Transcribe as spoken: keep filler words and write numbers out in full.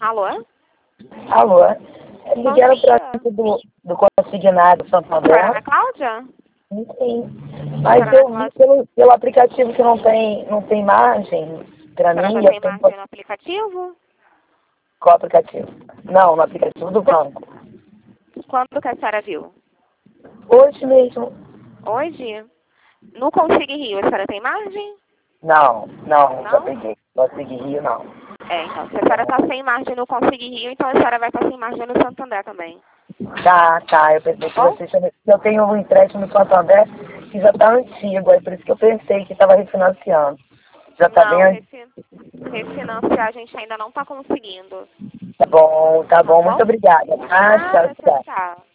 Alô? Alô? Bom Ligaram dia. para do, do consignado A senhora Santander? Ana Cláudia? Sim, sim. Mas Senhora Ana eu vi Cláudia, pelo, pelo aplicativo que não tem, não tem margem para a senhora mim. já Eu tem tenho margem no aplicativo? qual aplicativo? Não, no aplicativo do banco. Quando que a senhora viu? Hoje mesmo. Hoje? No Consigue Rio, a senhora tem margem? Não, não, já Não? peguei. Consegui Rio, não. É, então, se a senhora está sem margem no Consigue Rio, então a senhora vai estar sem margem no Santander também. Tá, tá. Eu pensei que Bom? vocês também. Eu tenho um empréstimo no Santander que já tá antigo, é por isso que eu pensei que estava refinanciando. Já tá bem Não, antigo. refi- refinanciar a gente ainda não está conseguindo. Tá bom, tá Tá bom. Muito bom? obrigada. Tá? Tchau, Nada, tchau, tchau. tchau.